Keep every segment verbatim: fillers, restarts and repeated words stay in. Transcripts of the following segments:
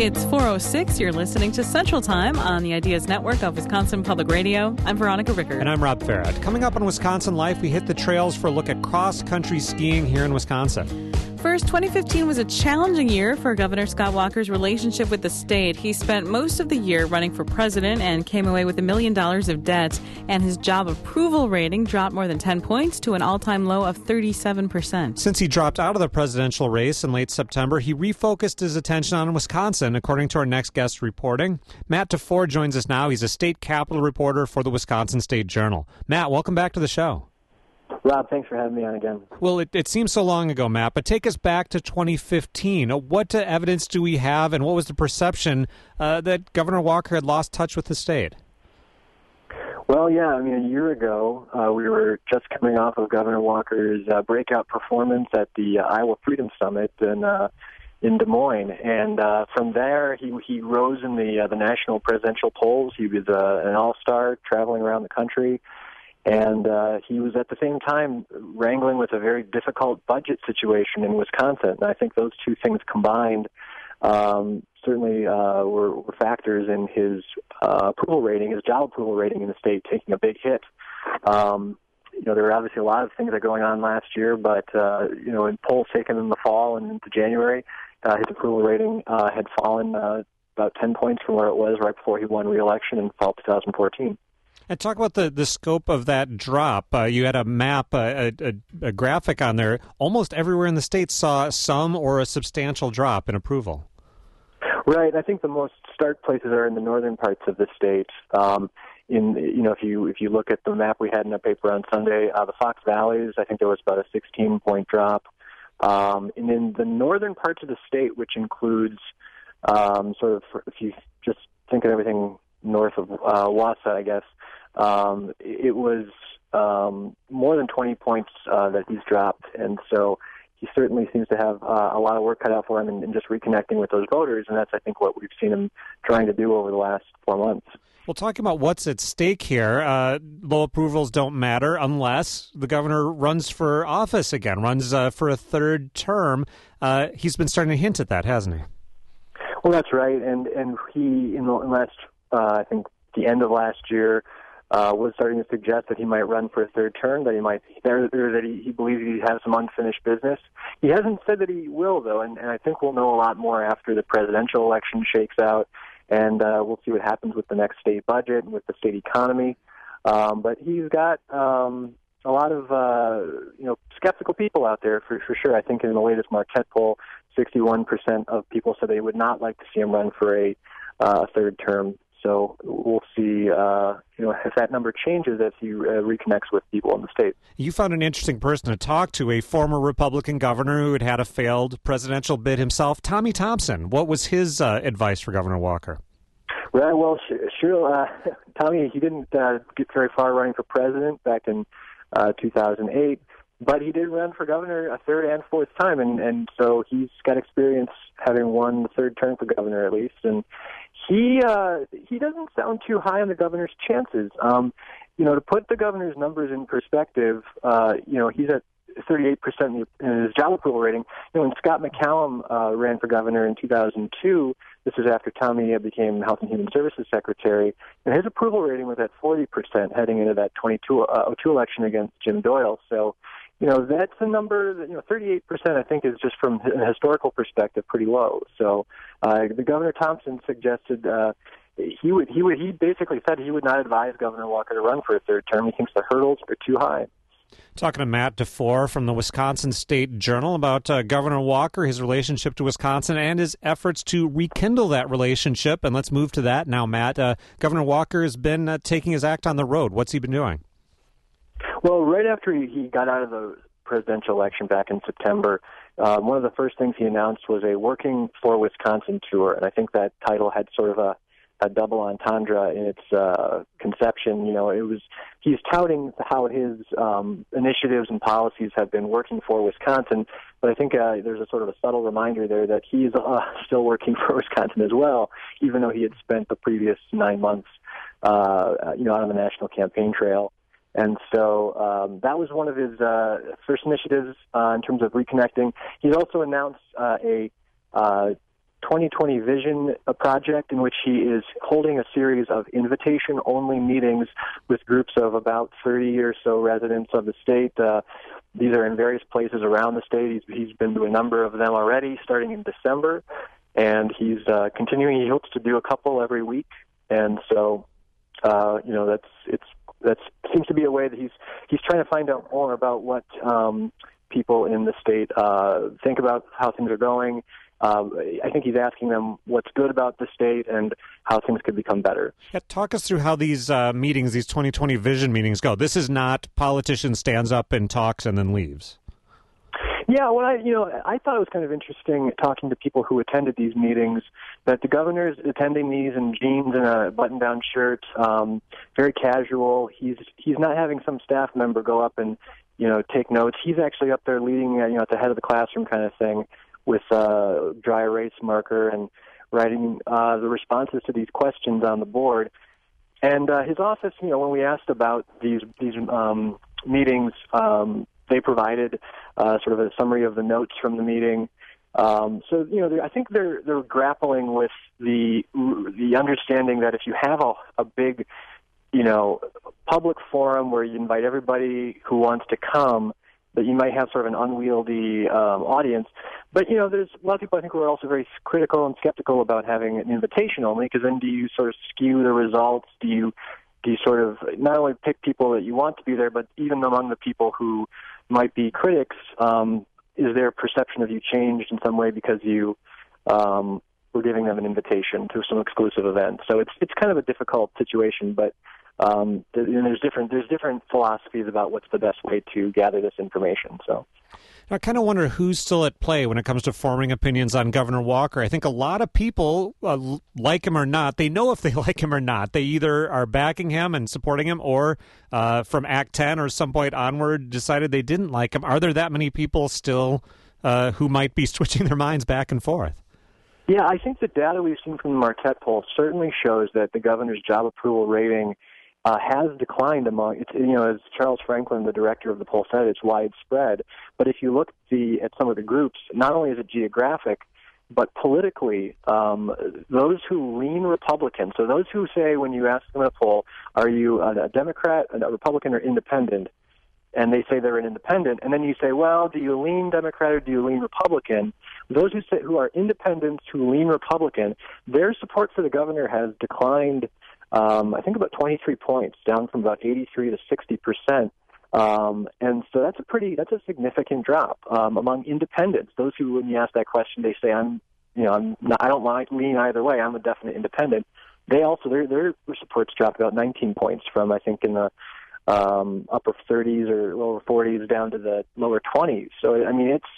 It's four oh six. You're listening to Central Time on the Ideas Network of Wisconsin Public Radio. I'm Veronica Rickard. And I'm Rob Farrett. Coming up on Wisconsin Life, we hit the trails for a look at cross-country skiing here in Wisconsin. First, twenty fifteen was a challenging year for Governor Scott Walker's relationship with the state. He spent most of the year running for president and came away with a million dollars of debt, and his job approval rating dropped more than ten points to an all-time low of thirty-seven percent. Since he dropped out of the presidential race in late September, he refocused his attention on Wisconsin, according to our next guest reporting. Matt DeFore joins us now. He's a state capitol reporter for the Wisconsin State Journal. Matt, welcome back to the show. Rob, thanks for having me on again. Well, it, it seems so long ago, Matt, but take us back to twenty fifteen. What uh, evidence do we have, and what was the perception uh, that Governor Walker had lost touch with the state? Well, yeah, I mean, a year ago, uh, we were just coming off of Governor Walker's uh, breakout performance at the uh, Iowa Freedom Summit in uh, in Des Moines, and uh, from there, he he rose in the uh, the national presidential polls. He was uh, an all-star, traveling around the country. And uh, he was at the same time wrangling with a very difficult budget situation in Wisconsin. And I think those two things combined um, certainly uh, were, were factors in his uh, approval rating, his job approval rating in the state taking a big hit. Um, you know, there were obviously a lot of things that were going on last year, but, uh, you know, in polls taken in the fall and into January, uh, his approval rating uh, had fallen uh, about ten points from where it was right before he won re-election in fall twenty fourteen. And talk about the, the scope of that drop. Uh, you had a map, uh, a, a, a graphic on there. Almost everywhere in the state saw some or a substantial drop in approval. Right. I think the most stark places are in the northern parts of the state. Um, in you know, if you if you look at the map we had in our paper on Sunday, uh, the Fox Valleys, I think there was about a sixteen point drop. Um, and in the northern parts of the state, which includes um, sort of, if you just think of everything north of uh, Wausau, I guess. Um, it was um, more than twenty points uh, that he's dropped, and so he certainly seems to have uh, a lot of work cut out for him in, in just reconnecting with those voters, and that's, I think, what we've seen him trying to do over the last four months. Well, talking about what's at stake here, uh, low approvals don't matter unless the governor runs for office again, runs uh, for a third term. Uh, he's been starting to hint at that, hasn't he? Well, that's right, and, and he, in the last, uh, I think, the end of last year, Uh, was starting to suggest that he might run for a third term, that he might, there, there, that he, he believes he has some unfinished business. He hasn't said that he will, though, and, and I think we'll know a lot more after the presidential election shakes out, and uh, we'll see what happens with the next state budget and with the state economy. Um, but he's got um, a lot of, uh, you know, skeptical people out there for, for sure. I think in the latest Marquette poll, sixty-one percent of people said they would not like to see him run for a uh, third term. So we'll see, uh, you know, if that number changes as he uh, reconnects with people in the state. You found an interesting person to talk to, a former Republican governor who had had a failed presidential bid himself, Tommy Thompson. What was his uh, advice for Governor Walker? Right, well, sure. Uh, Tommy, he didn't uh, get very far running for president back in uh, two thousand eight, but he did run for governor a third and fourth time, and, and so he's got experience having won the third term for governor at least, and He uh, he doesn't sound too high on the governor's chances. Um, you know, to put the governor's numbers in perspective, uh, you know, he's at thirty-eight percent in his job approval rating. You know, when Scott McCallum uh, ran for governor in two thousand two, this was after Tommy became Health and Human Services Secretary, and his approval rating was at forty percent heading into that twenty-two oh two election against Jim Doyle. So, you know, that's a number that, you know, thirty-eight percent I think is just from a historical perspective pretty low. So uh, the Governor Thompson suggested uh, he would, he would, he basically said he would not advise Governor Walker to run for a third term. He thinks the hurdles are too high. Talking to Matt DeFore from the Wisconsin State Journal about uh, Governor Walker, his relationship to Wisconsin, and his efforts to rekindle that relationship. And let's move to that now, Matt. Uh, Governor Walker has been uh, taking his act on the road. What's he been doing? Well, right after he, he got out of the presidential election back in September, uh, one of the first things he announced was a Working for Wisconsin tour, and I think that title had sort of a, a double entendre in its uh, conception. You know, it was he's touting how his um, initiatives and policies have been working for Wisconsin, but I think uh, there's a sort of a subtle reminder there that he's uh, still working for Wisconsin as well, even though he had spent the previous nine months, uh, you know, out on the national campaign trail. And so um, that was one of his uh, first initiatives uh, in terms of reconnecting. He's also announced uh, a uh, twenty twenty Vision project, in which he is holding a series of invitation-only meetings with groups of about thirty or so residents of the state. Uh, these are in various places around the state. He's, he's been to a number of them already, starting in December, and he's uh, continuing. He hopes to do a couple every week, and so uh, you know that's it's that seems to be a way that he's he's trying to find out more about what um, people in the state uh, think about how things are going. Um, I think he's asking them what's good about the state and how things could become better. Yeah, talk us through how these uh, meetings, these twenty twenty Vision meetings go. This is not politician stands up and talks and then leaves. Yeah, well, I, you know, I thought it was kind of interesting talking to people who attended these meetings, that the governor's attending these in jeans and a button-down shirt, um, very casual. He's he's not having some staff member go up and, you know, take notes. He's actually up there leading, uh, you know, at the head of the classroom kind of thing, with a dry erase marker and writing uh, the responses to these questions on the board. And uh, his office, you know, when we asked about these these um, meetings, um, they provided uh, sort of a summary of the notes from the meeting. Um, so, you know, I think they're they're grappling with the the understanding that if you have a, a big, you know, public forum where you invite everybody who wants to come, that you might have sort of an unwieldy um, audience. But, you know, there's a lot of people I think who are also very critical and skeptical about having an invitation only, because then do you sort of skew the results? Do you do you sort of not only pick people that you want to be there, but even among the people who might be critics, um, is their perception of you changed in some way because you um, were giving them an invitation to some exclusive event? So it's it's kind of a difficult situation, but Um, and there's different there's different philosophies about what's the best way to gather this information. So I kind of wonder who's still at play when it comes to forming opinions on Governor Walker. I think a lot of people, uh, like him or not, they know if they like him or not. They either are backing him and supporting him, or uh, from Act ten or some point onward decided they didn't like him. Are there that many people still uh, who might be switching their minds back and forth? Yeah, I think the data we've seen from the Marquette poll certainly shows that the governor's job approval rating Uh, has declined among, it's, you know, as Charles Franklin, the director of the poll, said, it's widespread. But if you look at, the, at some of the groups, not only is it geographic, but politically, um, those who lean Republican, so those who say when you ask them in a poll, are you a, a Democrat, a Republican, or independent, and they say they're an independent, and then you say, well, do you lean Democrat or do you lean Republican? Those who say, who are independents who lean Republican, their support for the governor has declined Um, I think about twenty-three points, down from about eighty-three to sixty percent. Um, and so that's a pretty, that's a significant drop um, among independents. Those who, when you ask that question, they say, I'm, you know, I'm not, I don't like lean either way. I'm a definite independent. They also, their, their support's dropped about nineteen points from, I think, in the um, upper thirties or lower forties down to the lower twenties. So, I mean, it's,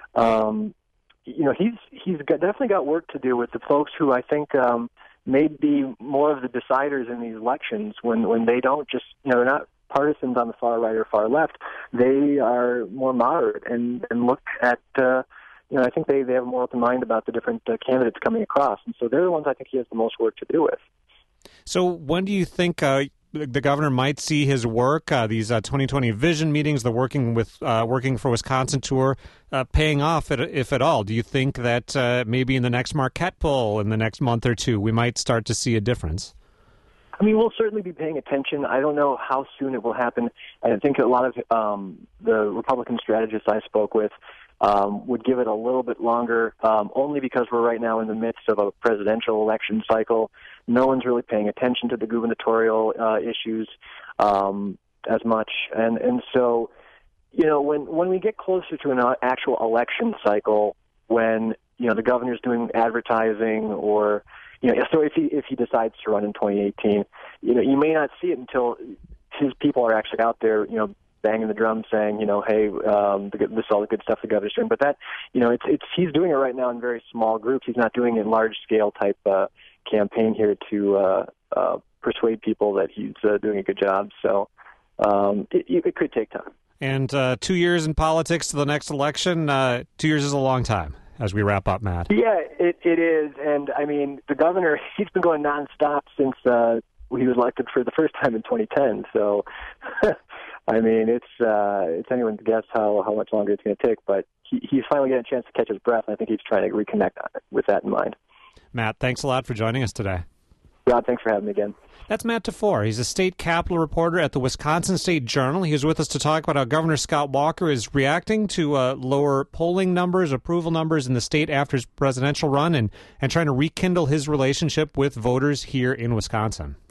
um, you know, he's, he's got, definitely got work to do with the folks who I think, um, may be more of the deciders in these elections when, when they don't just, you know, they're not partisans on the far right or far left. They are more moderate and, and look at, uh, you know, I think they, they have a more open mind about the different uh, candidates coming across. And so they're the ones I think he has the most work to do with. So when do you think uh, the governor might see his work, uh, these uh, twenty twenty Vision meetings, the working with uh, working for Wisconsin tour, uh, paying off, if at all? Do you think that uh, maybe in the next Marquette poll in the next month or two, we might start to see a difference? I mean, we'll certainly be paying attention. I don't know how soon it will happen. I think a lot of um, the Republican strategists I spoke with um, would give it a little bit longer, um, only because we're right now in the midst of a presidential election cycle. No one's really paying attention to the gubernatorial uh, issues um, as much. And, and so, you know, when, when we get closer to an actual election cycle, when, you know, the governor's doing advertising or, you know, so if he, if he decides to run in twenty eighteen, you know, you may not see it until his people are actually out there, you know, banging the drum saying, you know, hey, um, this is all the good stuff the governor's doing. But that, you know, it's, it's, he's doing it right now in very small groups. He's not doing it in large scale type, uh, campaign here to, uh, uh, persuade people that he's uh, doing a good job. So, um, it, it could take time. And, uh, two years in politics to the next election, uh, two years is a long time as we wrap up, Matt. Yeah, it, it is. And I mean, the governor, he's been going nonstop since, uh, he was elected for the first time in twenty ten. So, I mean, it's uh, it's anyone's guess how, how much longer it's going to take, but he, he's finally getting a chance to catch his breath, and I think he's trying to reconnect on it with that in mind. Matt, thanks a lot for joining us today. Rod, thanks for having me again. That's Matt DeFore. He's a state capitol reporter at the Wisconsin State Journal. He was with us to talk about how Governor Scott Walker is reacting to uh, lower polling numbers, approval numbers in the state after his presidential run, and, and trying to rekindle his relationship with voters here in Wisconsin.